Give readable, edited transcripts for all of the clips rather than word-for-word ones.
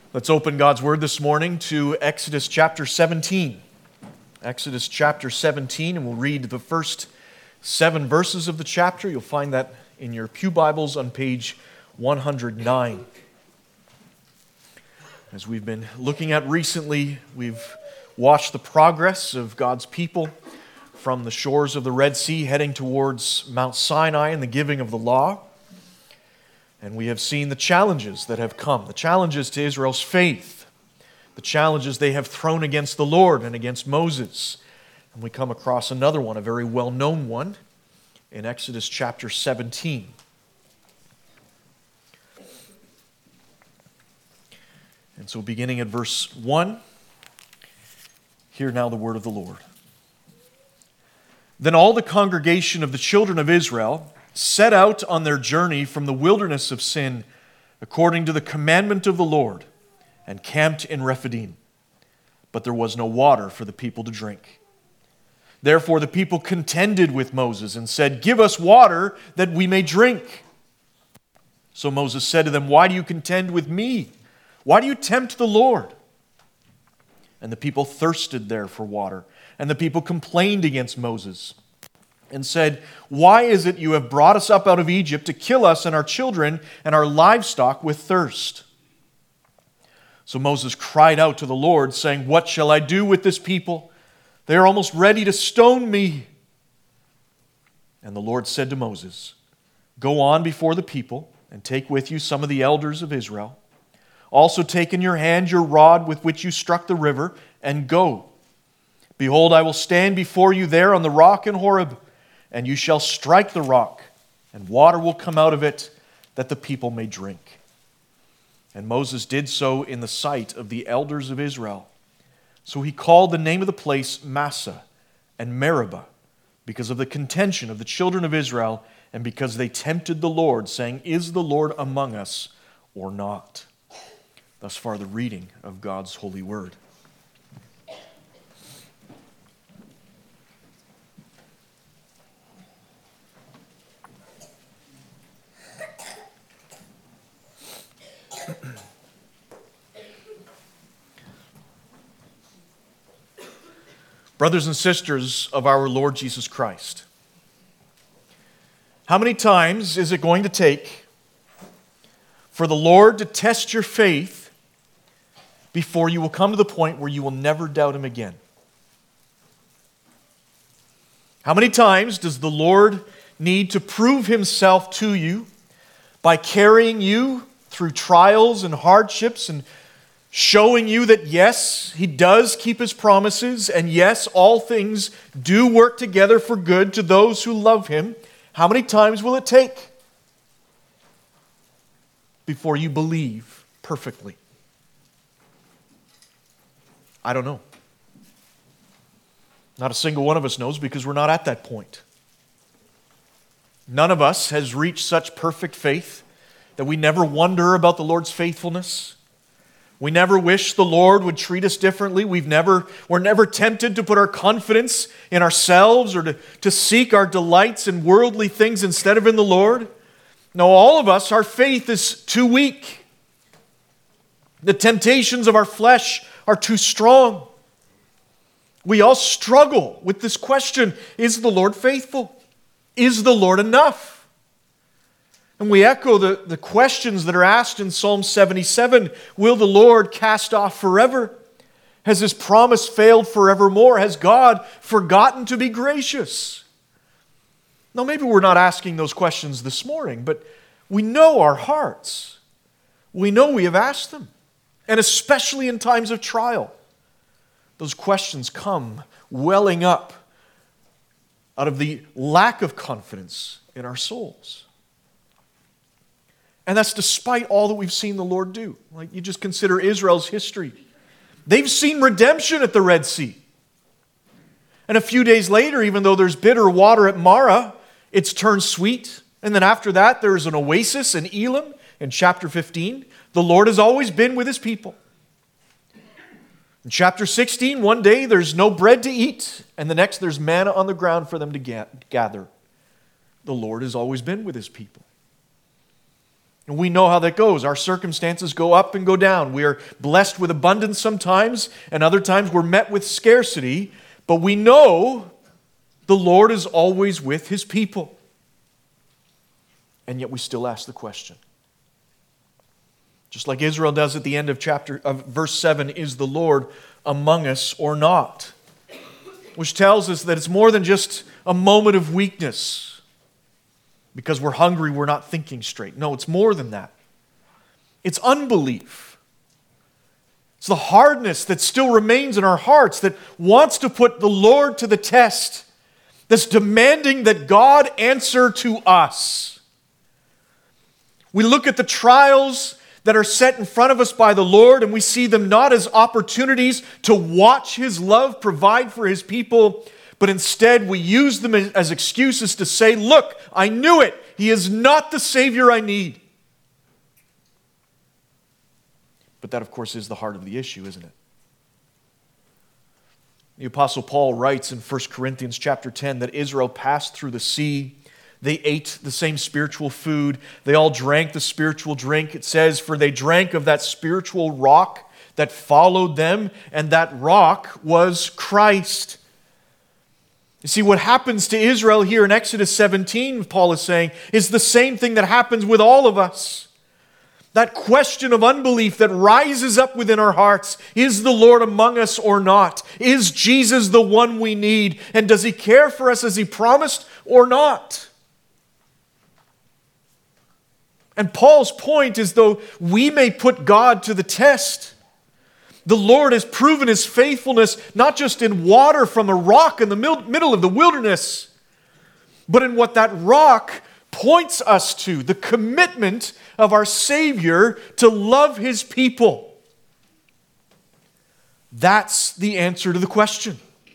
Let's open God's Word this morning to Exodus chapter 17. Exodus chapter 17, and we'll read the first 7 verses of the chapter. You'll find that in your pew Bibles on page 109. As we've been looking at recently, we've watched the progress of God's people from the shores of the Red Sea heading towards Mount Sinai and the giving of the law. And we have seen the challenges that have come, the challenges to Israel's faith, the challenges they have thrown against the Lord and against Moses. And we come across another one, a very well-known one, in Exodus chapter 17. And so beginning at verse 1, hear now the word of the Lord. Then all the congregation of the children of Israel set out on their journey from the wilderness of Sin, according to the commandment of the Lord, and camped in Rephidim. But there was no water for the people to drink. Therefore the people contended with Moses and said, "Give us water that we may drink." So Moses said to them, "Why do you contend with me? Why do you tempt the Lord?" And the people thirsted there for water, and the people complained against Moses and said, "Why is it you have brought us up out of Egypt to kill us and our children and our livestock with thirst?" So Moses cried out to the Lord, saying, "What shall I do with this people? They are almost ready to stone me." And the Lord said to Moses, "Go on before the people and take with you some of the elders of Israel. Also take in your hand your rod with which you struck the river, and go. Behold, I will stand before you there on the rock in Horeb, and you shall strike the rock, and water will come out of it, that the people may drink." And Moses did so in the sight of the elders of Israel. So he called the name of the place Massah and Meribah, because of the contention of the children of Israel, and because they tempted the Lord, saying, "Is the Lord among us or not?" Thus far the reading of God's holy word. Brothers and sisters of our Lord Jesus Christ, how many times is it going to take for the Lord to test your faith before you will come to the point where you will never doubt Him again? How many times does the Lord need to prove Himself to you by carrying you through trials and hardships and showing you that yes, He does keep His promises, and yes, all things do work together for good to those who love Him? How many times will it take before you believe perfectly? I don't know. Not a single one of us knows, because we're not at that point. None of us has reached such perfect faith that we never wonder about the Lord's faithfulness. We never wish the Lord would treat us differently. We're never tempted to put our confidence in ourselves or to seek our delights in worldly things instead of in the Lord. No, all of us, our faith is too weak. The temptations of our flesh are too strong. We all struggle with this question: is the Lord faithful? Is the Lord enough? And we echo the questions that are asked in Psalm 77. Will the Lord cast off forever? Has His promise failed forevermore? Has God forgotten to be gracious? Now, maybe we're not asking those questions this morning, but we know our hearts. We know we have asked them. And especially in times of trial, those questions come welling up out of the lack of confidence in our souls. And that's despite all that we've seen the Lord do. Like, you just consider Israel's history. They've seen redemption at the Red Sea. And a few days later, even though there's bitter water at Marah, it's turned sweet. And then after that, there's an oasis in Elim in chapter 15. The Lord has always been with His people. In chapter 16, one day there's no bread to eat, and the next there's manna on the ground for them to gather. The Lord has always been with His people. And we know how that goes. Our circumstances go up and go down. We are blessed with abundance sometimes, and other times we're met with scarcity. But we know the Lord is always with His people. And yet we still ask the question. Just like Israel does at the end of verse 7, is the Lord among us or not? Which tells us that it's more than just a moment of weakness. Because we're hungry, we're not thinking straight. No, it's more than that. It's unbelief. It's the hardness that still remains in our hearts that wants to put the Lord to the test, that's demanding that God answer to us. We look at the trials that are set in front of us by the Lord, and we see them not as opportunities to watch His love provide for His people, but instead we use them as excuses to say, look, I knew it. He is not the Savior I need. But that, of course, is the heart of the issue, isn't it? The Apostle Paul writes in 1 Corinthians chapter 10 that Israel passed through the sea. They ate the same spiritual food. They all drank the spiritual drink. It says, for they drank of that spiritual rock that followed them, and that rock was Christ. You see, what happens to Israel here in Exodus 17, Paul is saying, is the same thing that happens with all of us. That question of unbelief that rises up within our hearts. Is the Lord among us or not? Is Jesus the one we need? And does He care for us as He promised or not? And Paul's point is, though we may put God to the test, the Lord has proven His faithfulness not just in water from a rock in the middle of the wilderness, but in what that rock points us to, the commitment of our Savior to love His people. That's the answer to the question.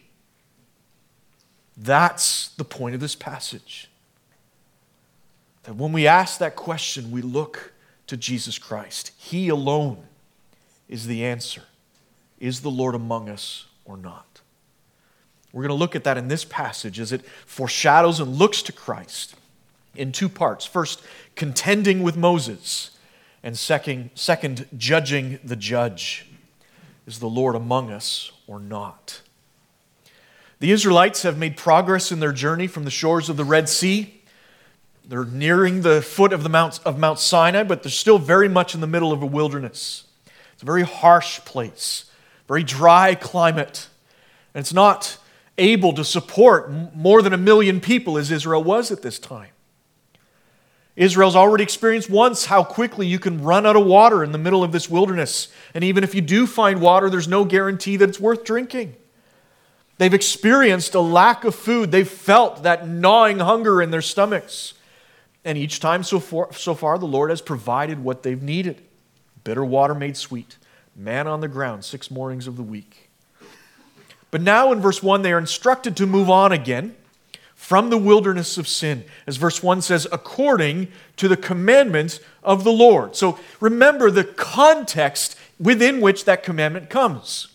That's the point of this passage. That when we ask that question, we look to Jesus Christ. He alone is the answer. Is the Lord among us or not? We're going to look at that in this passage as it foreshadows and looks to Christ in two parts. First, contending with Moses, and second, judging the judge. Is the Lord among us or not? The Israelites have made progress in their journey from the shores of the Red Sea. They're nearing the foot of Mount Sinai, but they're still very much in the middle of a wilderness. It's a very harsh place, very dry climate, and it's not able to support more than 1 million people as Israel was at this time. Israel's already experienced once how quickly you can run out of water in the middle of this wilderness. And even if you do find water, there's no guarantee that it's worth drinking. They've experienced a lack of food. They've felt that gnawing hunger in their stomachs. And each time so far, the Lord has provided what they've needed. Bitter water made sweet. Manna on the ground 6 mornings of the week. But now in verse 1, they are instructed to move on again from the wilderness of sin. As verse 1 says, according to the commandment of the Lord. So remember the context within which that commandment comes.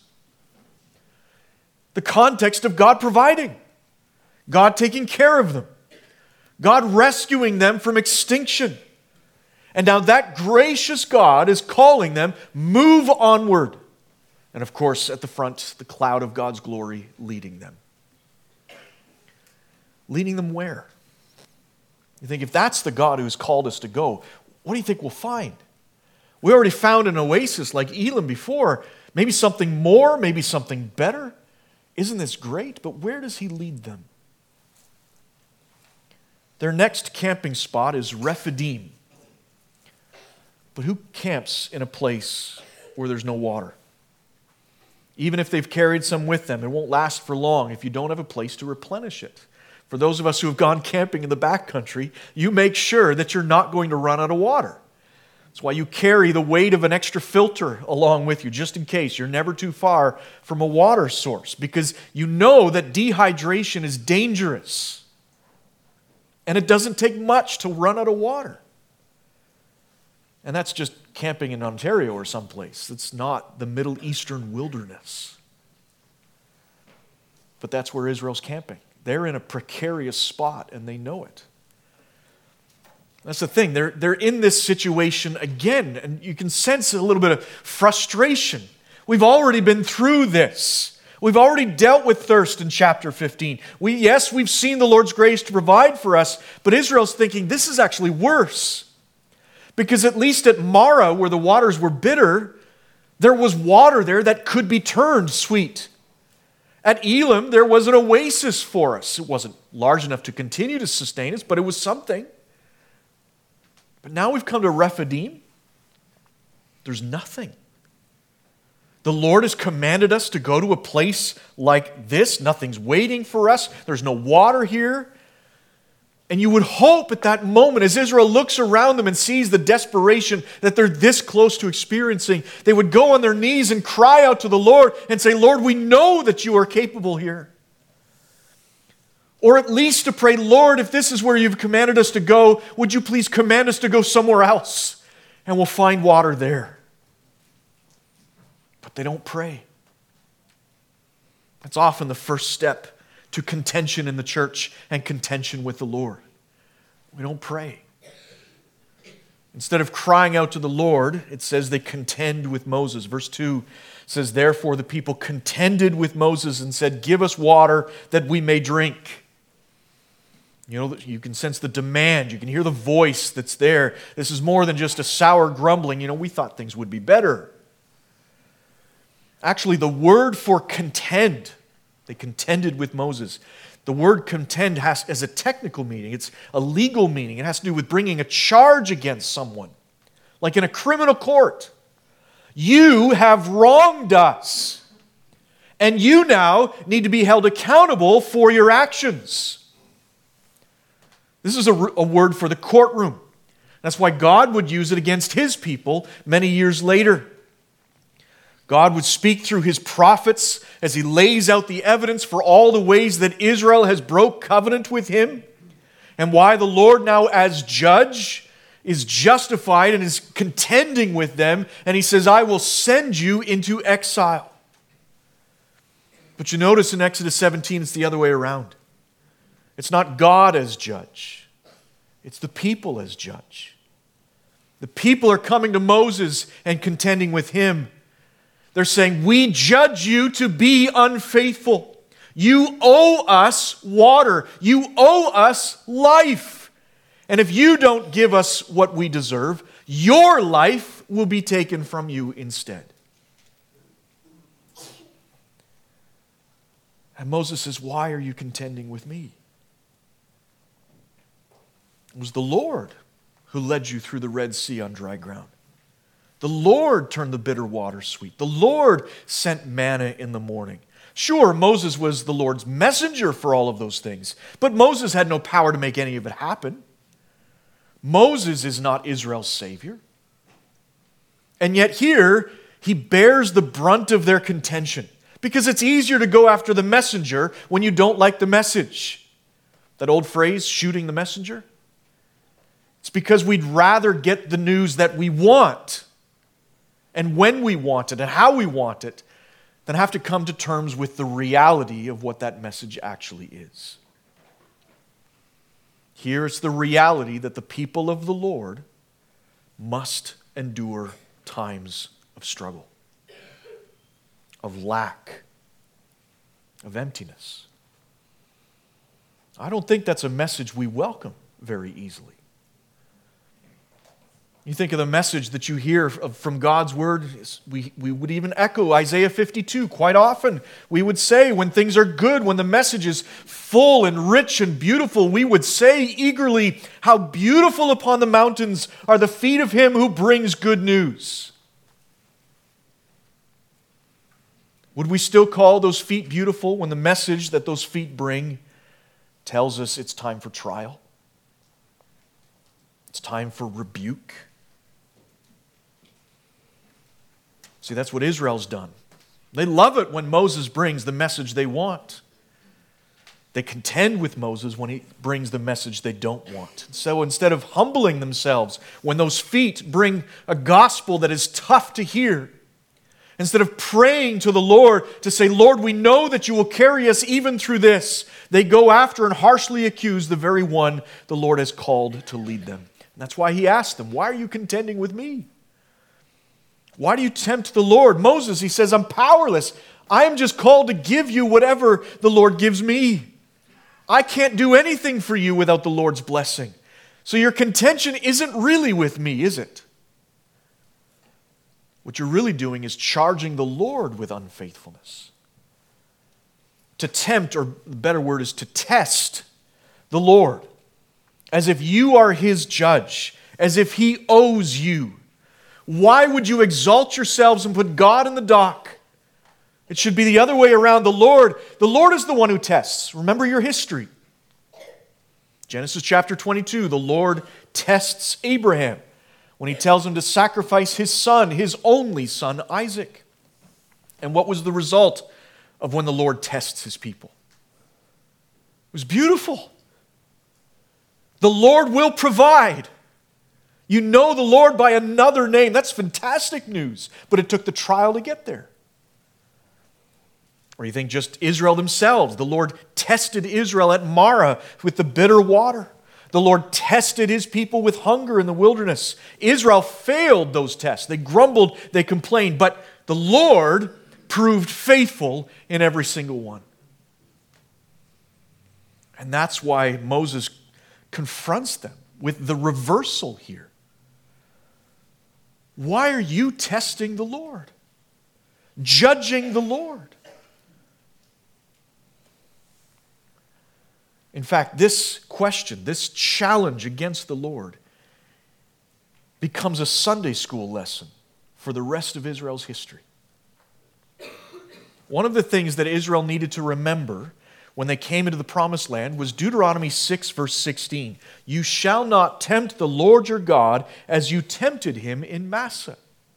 The context of God providing. God taking care of them. God rescuing them from extinction. And now that gracious God is calling them, move onward. And of course, at the front, the cloud of God's glory leading them. Leading them where? You think, if that's the God who has called us to go, what do you think we'll find? We already found an oasis like Elim before. Maybe something more, maybe something better. Isn't this great? But where does He lead them? Their next camping spot is Rephidim. But who camps in a place where there's no water? Even if they've carried some with them, it won't last for long if you don't have a place to replenish it. For those of us who have gone camping in the backcountry, you make sure that you're not going to run out of water. That's why you carry the weight of an extra filter along with you, just in case. You're never too far from a water source, because you know that dehydration is dangerous. And it doesn't take much to run out of water. And that's just camping in Ontario or someplace. It's not the Middle Eastern wilderness. But that's where Israel's camping. They're in a precarious spot, and they know it. That's the thing. They're in this situation again, and you can sense a little bit of frustration. We've already been through this. We've already dealt with thirst in chapter 15. We've seen the Lord's grace to provide for us, but Israel's thinking this is actually worse. Because at least at Marah, where the waters were bitter, there was water there that could be turned sweet. At Elim, there was an oasis for us. It wasn't large enough to continue to sustain us, but it was something. But now we've come to Rephidim. There's nothing. The Lord has commanded us to go to a place like this. Nothing's waiting for us. There's no water here. And you would hope at that moment, as Israel looks around them and sees the desperation that they're this close to experiencing, they would go on their knees and cry out to the Lord and say, Lord, we know that you are capable here. Or at least to pray, Lord, if this is where you've commanded us to go, would you please command us to go somewhere else and we'll find water there. But they don't pray. That's often the first step to contention in the church and contention with the Lord. We don't pray. Instead of crying out to the Lord, it says they contend with Moses. Verse 2 says, therefore the people contended with Moses and said, give us water that we may drink. You can sense the demand. You can hear the voice that's there. This is more than just a sour grumbling. We thought things would be better. Actually, the word for contend, they contended with Moses. The word contend has a technical meaning. It's a legal meaning. It has to do with bringing a charge against someone, like in a criminal court. You have wronged us, and you now need to be held accountable for your actions. This is a word for the courtroom. That's why God would use it against His people many years later. God would speak through His prophets as He lays out the evidence for all the ways that Israel has broke covenant with Him, and why the Lord now as judge is justified and is contending with them, and He says, I will send you into exile. But you notice in Exodus 17, it's the other way around. It's not God as judge. It's the people as judge. The people are coming to Moses and contending with him. They're saying, we judge you to be unfaithful. You owe us water. You owe us life. And if you don't give us what we deserve, your life will be taken from you instead. And Moses says, why are you contending with me? It was the Lord who led you through the Red Sea on dry ground. The Lord turned the bitter water sweet. The Lord sent manna in the morning. Sure, Moses was the Lord's messenger for all of those things, but Moses had no power to make any of it happen. Moses is not Israel's Savior. And yet here, he bears the brunt of their contention, because it's easier to go after the messenger when you don't like the message. That old phrase, shooting the messenger? It's because we'd rather get the news that we want, and when we want it, and how we want it, than have to come to terms with the reality of what that message actually is. Here it's the reality that the people of the Lord must endure times of struggle, of lack, of emptiness. I don't think that's a message we welcome very easily. You think of the message that you hear from God's Word, we would even echo Isaiah 52 quite often. We would say when things are good, when the message is full and rich and beautiful, we would say eagerly, how beautiful upon the mountains are the feet of him who brings good news. Would we still call those feet beautiful when the message that those feet bring tells us it's time for trial? It's time for rebuke? See, that's what Israel's done. They love it when Moses brings the message they want. They contend with Moses when he brings the message they don't want. So instead of humbling themselves when those feet bring a gospel that is tough to hear, instead of praying to the Lord to say, Lord, we know that you will carry us even through this, they go after and harshly accuse the very one the Lord has called to lead them. And That's why he asked them, why are you contending with me? Why do you tempt the Lord? Moses, he says, I'm powerless. I am just called to give you whatever the Lord gives me. I can't do anything for you without the Lord's blessing. So your contention isn't really with me, is it? What you're really doing is charging the Lord with unfaithfulness. To tempt, or the better word is to test the Lord, as if you are his judge, as if he owes you. Why would you exalt yourselves and put God in the dock? It should be the other way around. The Lord is the one who tests. Remember your history. Genesis chapter 22, the Lord tests Abraham when he tells him to sacrifice his son, his only son, Isaac. And what was the result of when the Lord tests his people? It was beautiful. The Lord will provide. You know the Lord by another name. That's fantastic news. But it took the trial to get there. Or you think just Israel themselves. The Lord tested Israel at Marah with the bitter water. The Lord tested his people with hunger in the wilderness. Israel failed those tests. They grumbled, they complained. But the Lord proved faithful in every single one. And that's why Moses confronts them with the reversal here. Why are you testing the Lord? Judging the Lord? In fact, this question, this challenge against the Lord becomes a Sunday school lesson for the rest of Israel's history. One of the things that Israel needed to remember when they came into the promised land was Deuteronomy 6, verse 16. You shall not tempt the Lord your God as you tempted him in Massah.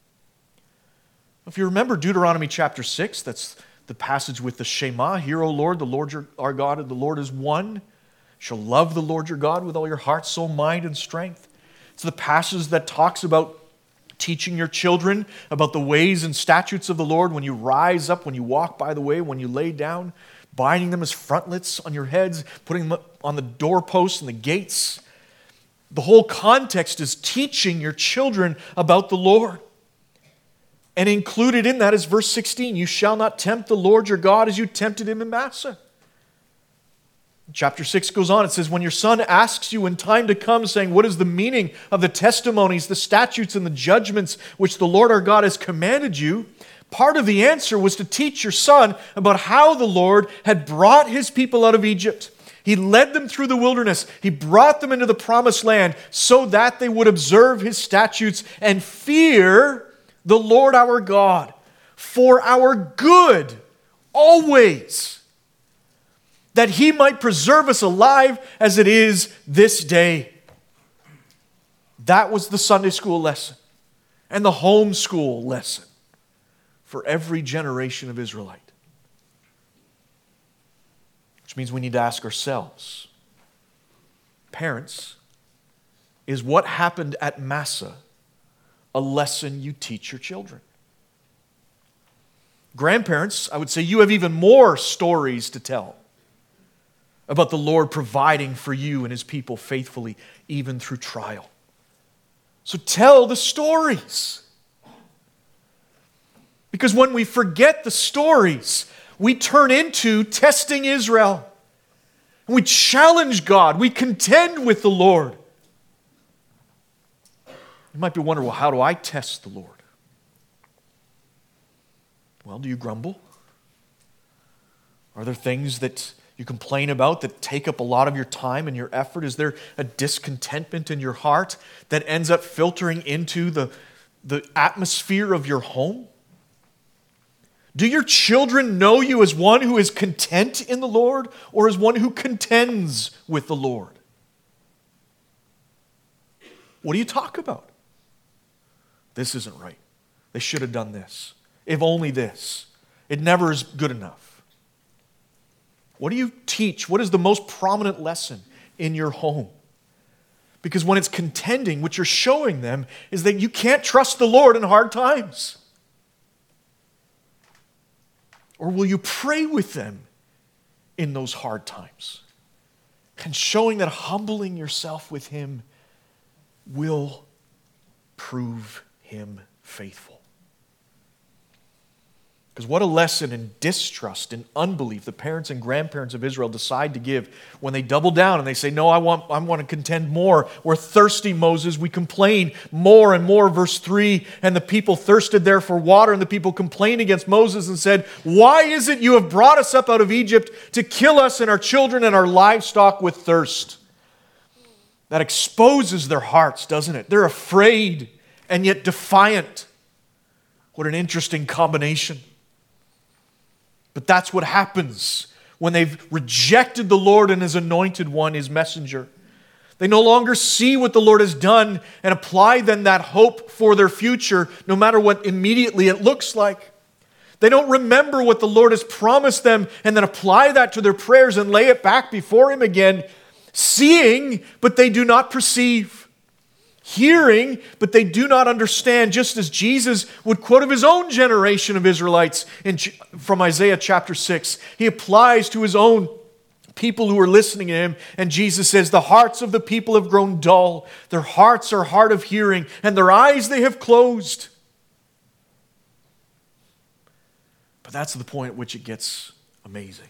If you remember Deuteronomy chapter 6, that's the passage with the Shema. Hear, O Lord, the Lord our God, and the Lord is one. You shall love the Lord your God with all your heart, soul, mind, and strength. It's the passage that talks about teaching your children about the ways and statutes of the Lord when you rise up, when you walk by the way, when you lay down, binding them as frontlets on your heads, putting them on the doorposts and the gates. The whole context is teaching your children about the Lord. And included in that is verse 16. You shall not tempt the Lord your God as you tempted him in Massah. Chapter 6 goes on. It says, when your son asks you in time to come, saying, what is the meaning of the testimonies, the statutes, and the judgments which the Lord our God has commanded you? Part of the answer was to teach your son about how the Lord had brought his people out of Egypt. He led them through the wilderness. He brought them into the promised land so that they would observe his statutes and fear the Lord our God for our good always, that he might preserve us alive as it is this day. That was the Sunday school lesson and the homeschool lesson for every generation of Israelite. Which means we need to ask ourselves, parents, is what happened at Massah a lesson you teach your children? Grandparents, I would say you have even more stories to tell about the Lord providing for you and his people faithfully, even through trial. So tell the stories. Because when we forget the stories, we turn into testing Israel. And we challenge God. We contend with the Lord. You might be wondering, well, how do I test the Lord? Well, do you grumble? Are there things that you complain about that take up a lot of your time and your effort? Is there a discontentment in your heart that ends up filtering into the atmosphere of your home? Do your children know you as one who is content in the Lord or as one who contends with the Lord? What do you talk about? This isn't right. They should have done this. If only this. It never is good enough. What do you teach? What is the most prominent lesson in your home? Because when it's contending, what you're showing them is that you can't trust the Lord in hard times. Or will you pray with them in those hard times? And showing that humbling yourself with him will prove him faithful. Because what a lesson in distrust and unbelief the parents and grandparents of Israel decide to give when they double down and they say, no, I want to contend more. We're thirsty, Moses. We complain more and more. Verse 3, and the people thirsted there for water, and the people complained against Moses and said, why is it you have brought us up out of Egypt to kill us and our children and our livestock with thirst? That exposes their hearts, doesn't it? They're afraid and yet defiant. What an interesting combination. But that's what happens when they've rejected the Lord and His anointed one, His messenger. They no longer see what the Lord has done and apply then that hope for their future, no matter what immediately it looks like. They don't remember what the Lord has promised them and then apply that to their prayers and lay it back before Him again, seeing, but they do not perceive. Hearing, but they do not understand, just as Jesus would quote of His own generation of Israelites from Isaiah chapter 6. He applies to His own people who are listening to Him, and Jesus says, the hearts of the people have grown dull. Their hearts are hard of hearing, and their eyes they have closed. But that's the point at which it gets amazing.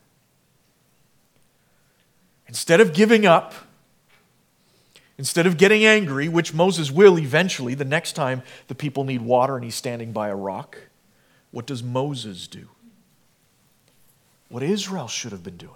Instead of giving up, instead of getting angry, which Moses will eventually, the next time the people need water and he's standing by a rock, what does Moses do? What Israel should have been doing.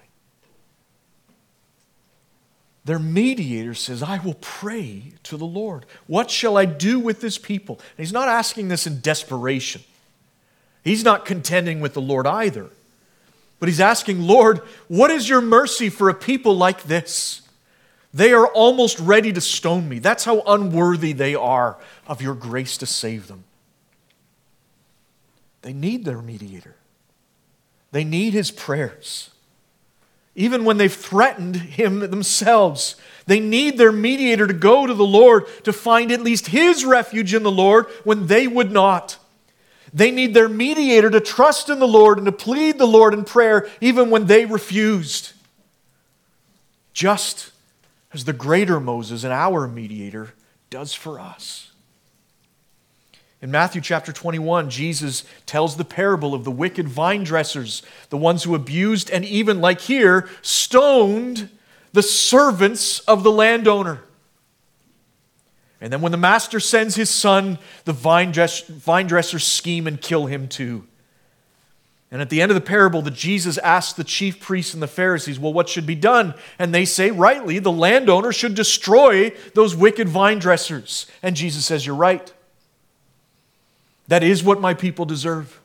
Their mediator says, I will pray to the Lord. What shall I do with this people? And he's not asking this in desperation. He's not contending with the Lord either. But he's asking, Lord, what is your mercy for a people like this? They are almost ready to stone me. That's how unworthy they are of your grace to save them. They need their mediator. They need his prayers. Even when they've threatened him themselves, they need their mediator to go to the Lord to find at least his refuge in the Lord when they would not. They need their mediator to trust in the Lord and to plead the Lord in prayer even when they refused. Just as the greater Moses and our mediator does for us. In Matthew chapter 21, Jesus tells the parable of the wicked vine dressers, the ones who abused and even, like here, stoned the servants of the landowner. And then when the master sends his son, the vine dressers scheme and kill him too. And at the end of the parable, Jesus asks the chief priests and the Pharisees, well, what should be done? And they say, rightly, the landowner should destroy those wicked vine dressers. And Jesus says, you're right. That is what my people deserve.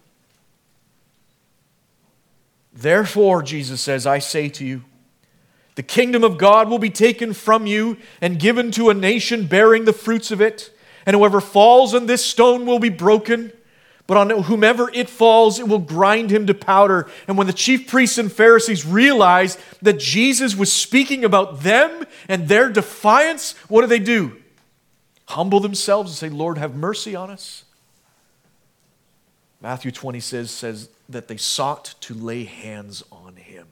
Therefore, Jesus says, I say to you, the kingdom of God will be taken from you and given to a nation bearing the fruits of it. And whoever falls on this stone will be broken. But on whomever it falls, it will grind him to powder. And when the chief priests and Pharisees realized that Jesus was speaking about them and their defiance, what do? Humble themselves and say, Lord, have mercy on us. Matthew 20 says that they sought to lay hands on him.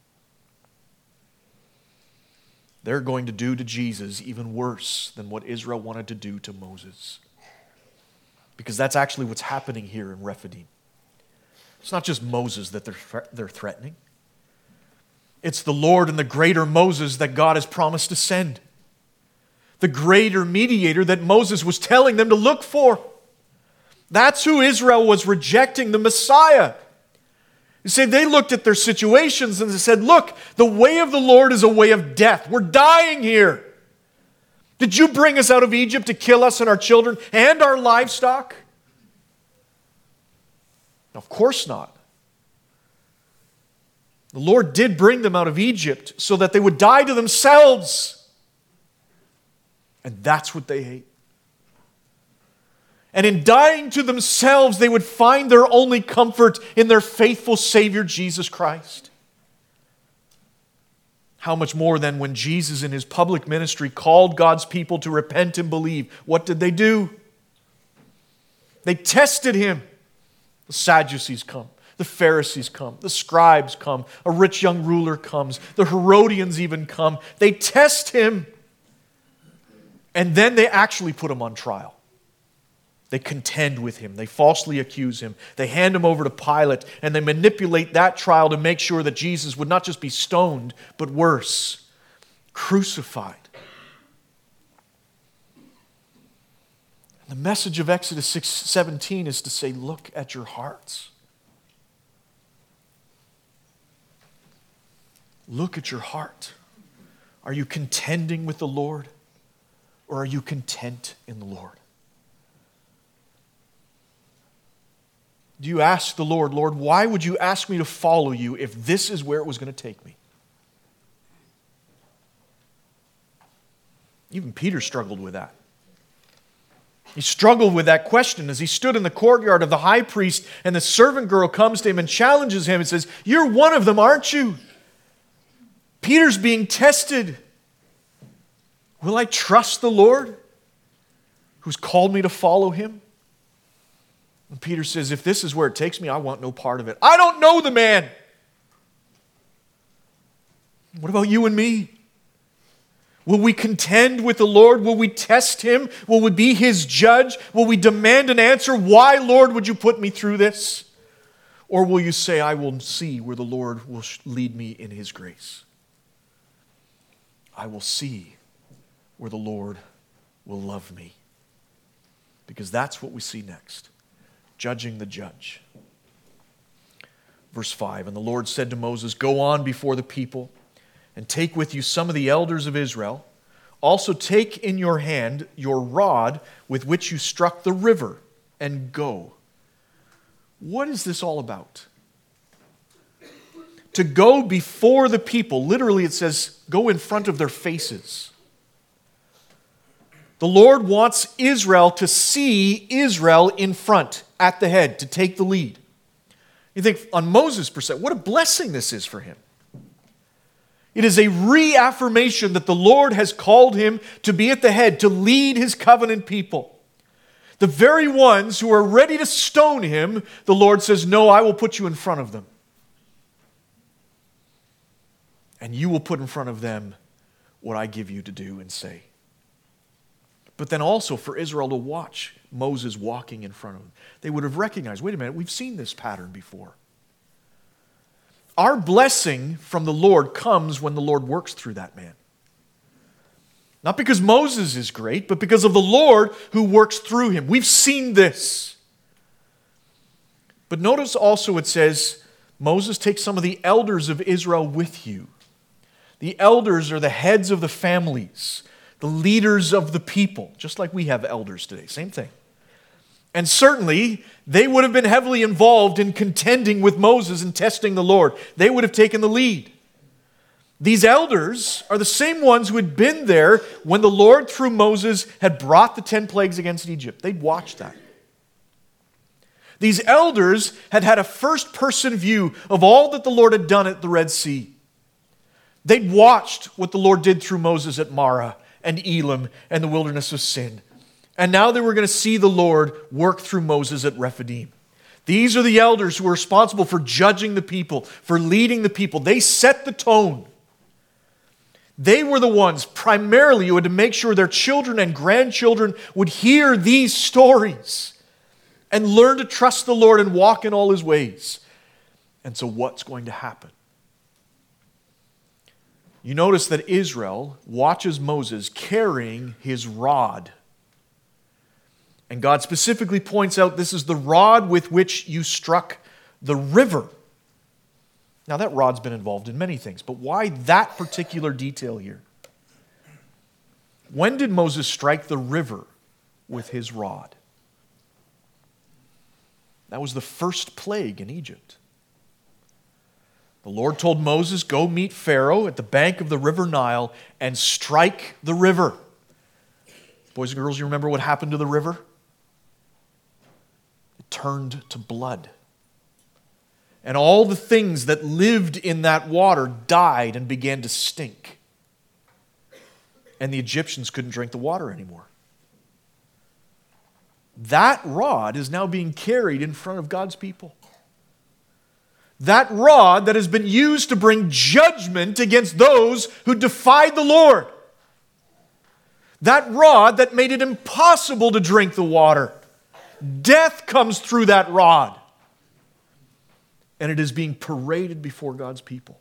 They're going to do to Jesus even worse than what Israel wanted to do to Moses. Because that's actually what's happening here in Rephidim. It's not just Moses that they're threatening. It's the Lord and the greater Moses that God has promised to send. The greater mediator that Moses was telling them to look for. That's who Israel was rejecting, the Messiah. You see, they looked at their situations and they said, look, the way of the Lord is a way of death. We're dying here. Did you bring us out of Egypt to kill us and our children and our livestock? Of course not. The Lord did bring them out of Egypt so that they would die to themselves. And that's what they hate. And in dying to themselves, they would find their only comfort in their faithful Savior, Jesus Christ. How much more then when Jesus in his public ministry called God's people to repent and believe, what did they do? They tested him. The Sadducees come. The Pharisees come. The scribes come. A rich young ruler comes. The Herodians even come. They test him. And then they actually put him on trial. They contend with him. They falsely accuse him. They hand him over to Pilate, and they manipulate that trial to make sure that Jesus would not just be stoned, but worse, crucified. The message of Exodus 6:17 is to say, look at your hearts. Look at your heart. Are you contending with the Lord, or are you content in the Lord? Do you ask the Lord, Lord, why would you ask me to follow you if this is where it was going to take me? Even Peter struggled with that. He struggled with that question as he stood in the courtyard of the high priest, and the servant girl comes to him and challenges him and says, "You're one of them, aren't you?" Peter's being tested. Will I trust the Lord who's called me to follow him? And Peter says, if this is where it takes me, I want no part of it. I don't know the man. What about you and me? Will we contend with the Lord? Will we test him? Will we be his judge? Will we demand an answer? Why, Lord, would you put me through this? Or will you say, I will see where the Lord will lead me in his grace? I will see where the Lord will love me. Because that's what we see next. Judging the judge. Verse 5, and the Lord said to Moses, go on before the people and take with you some of the elders of Israel. Also take in your hand your rod with which you struck the river and go. What is this all about? To go before the people. Literally it says, go in front of their faces. The Lord wants Israel to see Israel in front, at the head, to take the lead. You think, on Moses' perspective, what a blessing this is for him. It is a reaffirmation that the Lord has called him to be at the head, to lead his covenant people. The very ones who are ready to stone him, the Lord says, no, I will put you in front of them. And you will put in front of them what I give you to do and say. But then also for Israel to watch Moses walking in front of them. They would have recognized, wait a minute, we've seen this pattern before. Our blessing from the Lord comes when the Lord works through that man. Not because Moses is great, but because of the Lord who works through him. We've seen this. But notice also it says, Moses, take some of the elders of Israel with you. The elders are the heads of the families, the leaders of the people, just like we have elders today. Same thing. And certainly, they would have been heavily involved in contending with Moses and testing the Lord. They would have taken the lead. These elders are the same ones who had been there when the Lord, through Moses, had brought the 10 plagues against Egypt. They'd watched that. These elders had had a first-person view of all that the Lord had done at the Red Sea. They'd watched what the Lord did through Moses at Marah and Elim and the wilderness of Sin. And now they were going to see the Lord work through Moses at Rephidim. These are the elders who are responsible for judging the people, for leading the people. They set the tone. They were the ones primarily who had to make sure their children and grandchildren would hear these stories and learn to trust the Lord and walk in all his ways. And so what's going to happen? You notice that Israel watches Moses carrying his rod. And God specifically points out this is the rod with which you struck the river. Now that rod's been involved in many things, but why that particular detail here? When did Moses strike the river with his rod? That was the first plague in Egypt. The Lord told Moses, go meet Pharaoh at the bank of the river Nile and strike the river. Boys and girls, you remember what happened to the river? It turned to blood. And all the things that lived in that water died and began to stink. And the Egyptians couldn't drink the water anymore. That rod is now being carried in front of God's people. That rod that has been used to bring judgment against those who defied the Lord. That rod that made it impossible to drink the water. Death comes through that rod. And it is being paraded before God's people.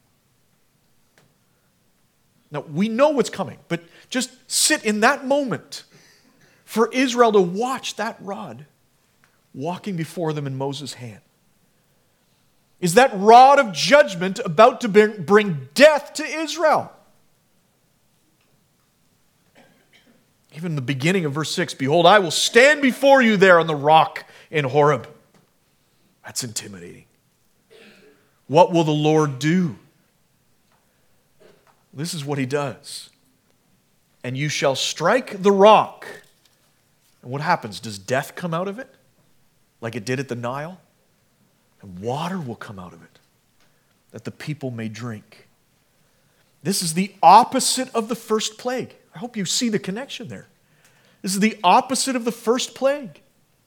Now, we know what's coming, but just sit in that moment for Israel to watch that rod walking before them in Moses' hand. Is that rod of judgment about to bring death to Israel? Even in the beginning of verse 6, behold, I will stand before you there on the rock in Horeb. That's intimidating. What will the Lord do? This is what he does. And you shall strike the rock. And what happens? Does death come out of it? Like it did at the Nile? And water will come out of it, that the people may drink. This is the opposite of the first plague. I hope you see the connection there. This is the opposite of the first plague.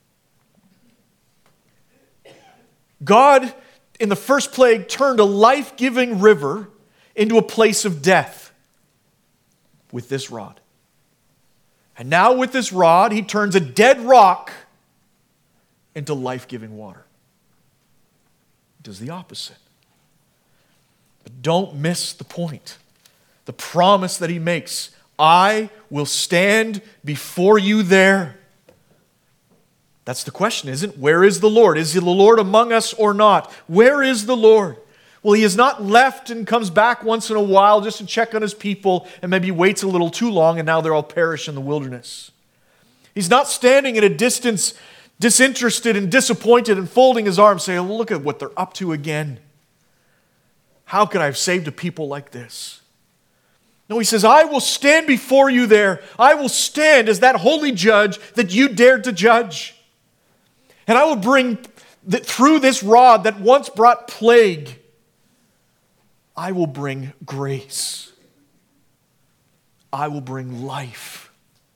God, in the first plague, turned a life-giving river into a place of death with this rod. And now with this rod, he turns a dead rock into life-giving water. He does the opposite. But don't miss the point. The promise that he makes. I will stand before you there. That's the question, isn't it? Where is the Lord? Is the Lord among us or not? Where is the Lord? Well, he has not left and comes back once in a while just to check on his people and maybe waits a little too long and now they're all perish in the wilderness. He's not standing at a distance, disinterested and disappointed and folding his arms saying, look at what they're up to again. How could I have saved a people like this? No, he says, I will stand before you there. I will stand as that holy judge that you dared to judge. And I will bring through this rod that once brought plague, I will bring grace. I will bring life.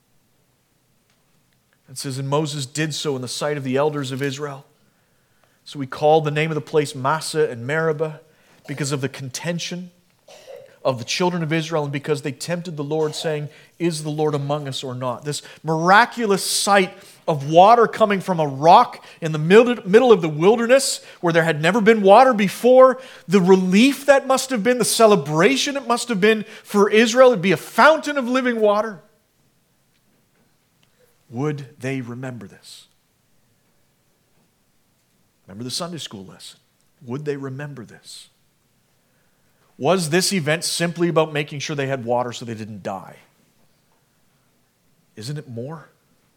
It says, and Moses did so in the sight of the elders of Israel. So we called the name of the place Massah and Meribah because of the contention of the children of Israel and because they tempted the Lord, saying, is the Lord among us or not? This miraculous sight of water coming from a rock in the middle of the wilderness where there had never been water before, the relief that must have been, the celebration it must have been for Israel. It would be a fountain of living water. Would they remember this? Remember the Sunday school lesson. Would they remember this? Was this event simply about making sure they had water so they didn't die? Isn't it more?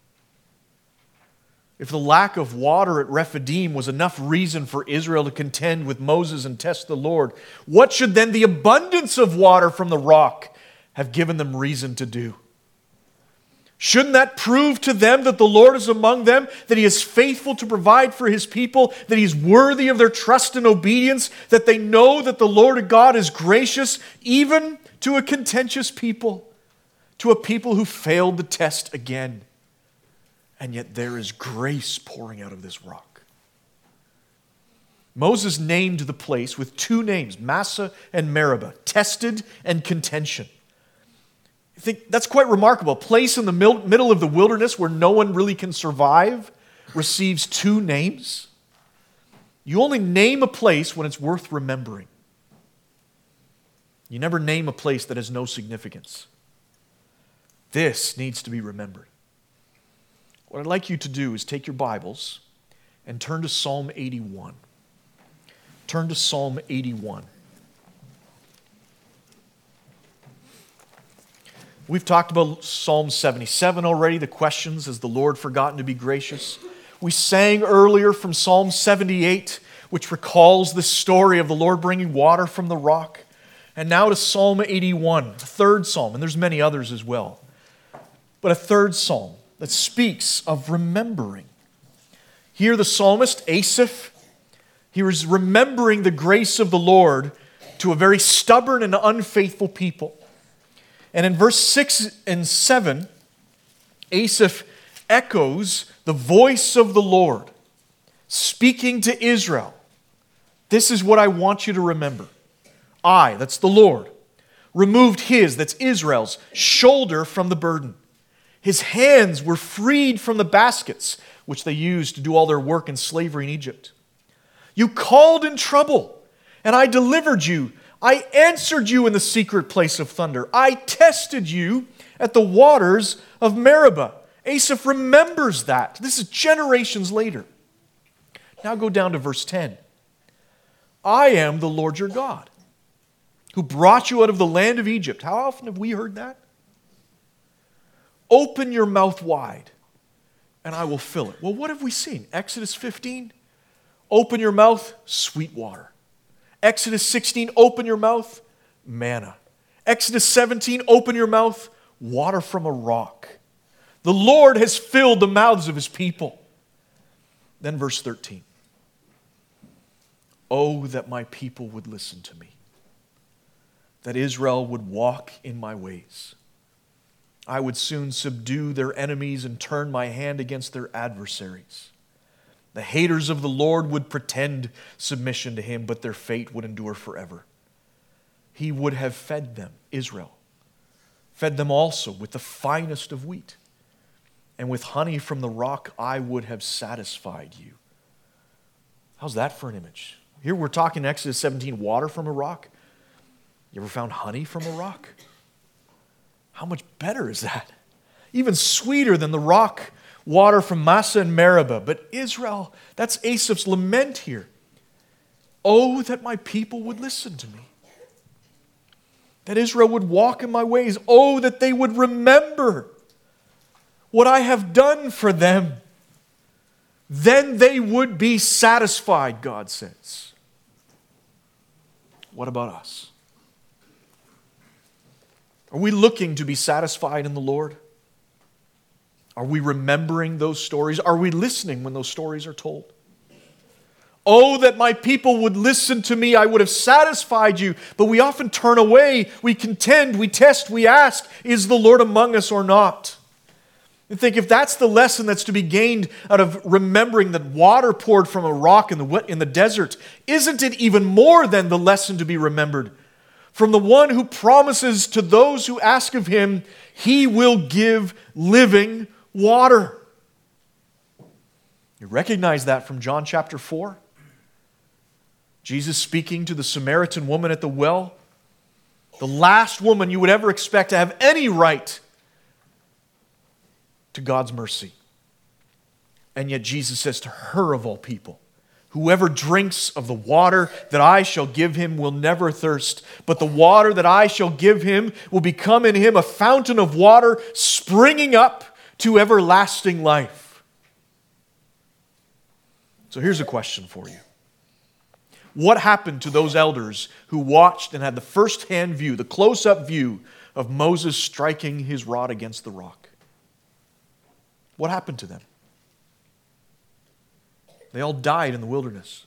If the lack of water at Rephidim was enough reason for Israel to contend with Moses and test the Lord, what should then the abundance of water from the rock have given them reason to do? Shouldn't that prove to them that the Lord is among them, that he is faithful to provide for his people, that he's worthy of their trust and obedience, that they know that the Lord God is gracious even to a contentious people, to a people who failed the test again? And yet there is grace pouring out of this rock. Moses named the place with two names, Massah and Meribah, tested and contention. I think that's quite remarkable. A place in the middle of the wilderness where no one really can survive receives two names. You only name a place when it's worth remembering. You never name a place that has no significance. This needs to be remembered. What I'd like you to do is take your Bibles and turn to Psalm 81. Turn to Psalm 81. We've talked about Psalm 77 already, the questions, has the Lord forgotten to be gracious? We sang earlier from Psalm 78, which recalls the story of the Lord bringing water from the rock. And now to Psalm 81, the third psalm, and there's many others as well. But a third psalm that speaks of remembering. Here the psalmist, Asaph, he was remembering the grace of the Lord to a very stubborn and unfaithful people. And in verse 6 and 7, Asaph echoes the voice of the Lord speaking to Israel. This is what I want you to remember. I, that's the Lord, removed his, that's Israel's, shoulder from the burden. His hands were freed from the baskets, which they used to do all their work in slavery in Egypt. You called in trouble, and I delivered you. I answered you in the secret place of thunder. I tested you at the waters of Meribah. Asaph remembers that. This is generations later. Now go down to verse 10. I am the Lord your God, who brought you out of the land of Egypt. How often have we heard that? Open your mouth wide, and I will fill it. Well, what have we seen? Exodus 15, open your mouth, sweet water. Exodus 16, open your mouth, manna. Exodus 17, open your mouth, water from a rock. The Lord has filled the mouths of His people. Then verse 13. Oh, that my people would listen to me, that Israel would walk in my ways. I would soon subdue their enemies and turn my hand against their adversaries. The haters of the Lord would pretend submission to Him, but their fate would endure forever. He would have fed them, Israel, fed them also with the finest of wheat, and with honey from the rock I would have satisfied you. How's that for an image? Here we're talking in Exodus 17, water from a rock. You ever found honey from a rock? How much better is that? Even sweeter than the rock water from Massa and Meribah. But Israel, that's Asaph's lament here. Oh, that my people would listen to me. That Israel would walk in my ways. Oh, that they would remember what I have done for them. Then they would be satisfied, God says. What about us? Are we looking to be satisfied in the Lord? Are we remembering those stories? Are we listening when those stories are told? Oh, that my people would listen to me. I would have satisfied you. But we often turn away. We contend, we test, we ask, is the Lord among us or not? And think if that's the lesson that's to be gained out of remembering that water poured from a rock in the desert, isn't it even more than the lesson to be remembered? From the one who promises to those who ask of Him, He will give living water. You recognize that from John chapter 4? Jesus speaking to the Samaritan woman at the well, the last woman you would ever expect to have any right to God's mercy. And yet Jesus says to her of all people, whoever drinks of the water that I shall give him will never thirst, but the water that I shall give him will become in him a fountain of water springing up to everlasting life. So here's a question for you. What happened to those elders who watched and had the first-hand view, the close-up view of Moses striking his rod against the rock? What happened to them? They all died in the wilderness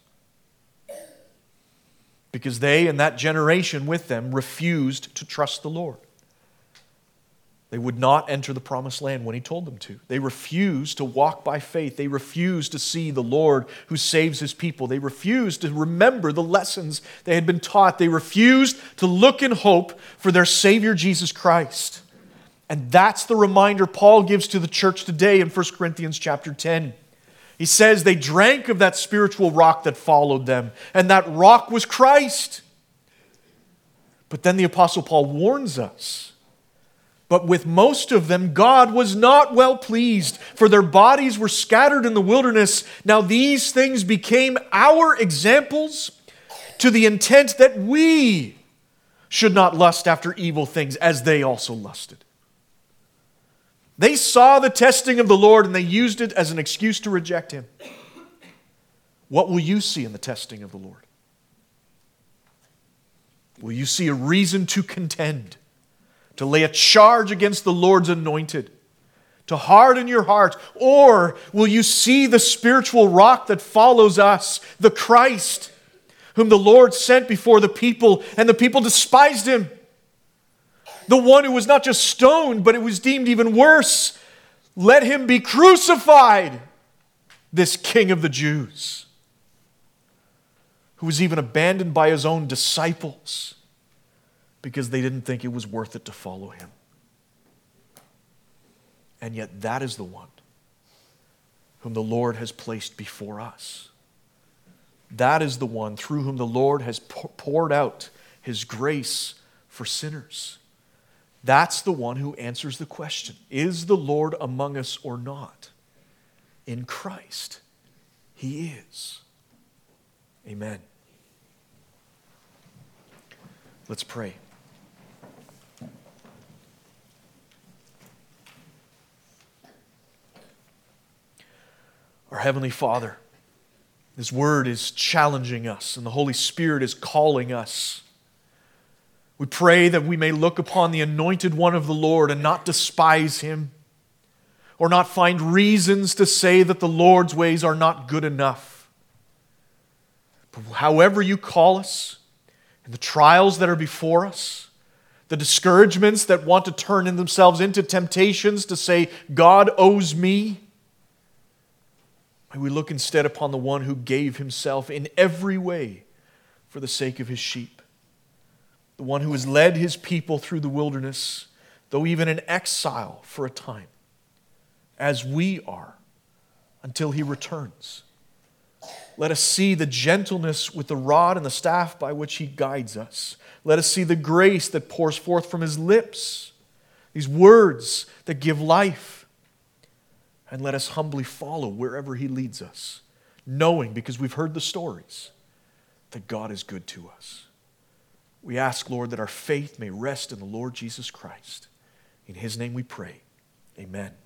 because they and that generation with them refused to trust the Lord. They would not enter the promised land when He told them to. They refused to walk by faith. They refused to see the Lord who saves His people. They refused to remember the lessons they had been taught. They refused to look in hope for their Savior Jesus Christ. And that's the reminder Paul gives to the church today in 1 Corinthians chapter 10. He says they drank of that spiritual rock that followed them, and that rock was Christ. But then the Apostle Paul warns us, but with most of them God was not well pleased, for their bodies were scattered in the wilderness. Now these things became our examples to the intent that we should not lust after evil things as they also lusted. They saw the testing of the Lord and they used it as an excuse to reject Him. What will you see in the testing of the Lord? Will you see a reason to contend, to lay a charge against the Lord's anointed, to harden your heart? Or will you see the spiritual rock that follows us, the Christ, whom the Lord sent before the people, and the people despised Him? The one who was not just stoned, but it was deemed even worse. Let Him be crucified, this King of the Jews, who was even abandoned by His own disciples because they didn't think it was worth it to follow Him. And yet that is the one whom the Lord has placed before us. That is the one through whom the Lord has poured out His grace for sinners. That's the one who answers the question, is the Lord among us or not? In Christ, He is. Amen. Let's pray. Our Heavenly Father, His Word is challenging us, and the Holy Spirit is calling us. We pray that we may look upon the anointed one of the Lord and not despise Him, or not find reasons to say that the Lord's ways are not good enough. But however you call us, and the trials that are before us, the discouragements that want to turn in themselves into temptations to say, God owes me, may we look instead upon the one who gave Himself in every way for the sake of His sheep. The one who has led His people through the wilderness, though even in exile for a time, as we are, until He returns. Let us see the gentleness with the rod and the staff by which He guides us. Let us see the grace that pours forth from His lips, these words that give life. And let us humbly follow wherever He leads us, knowing, because we've heard the stories, that God is good to us. We ask, Lord, that our faith may rest in the Lord Jesus Christ. In His name we pray. Amen.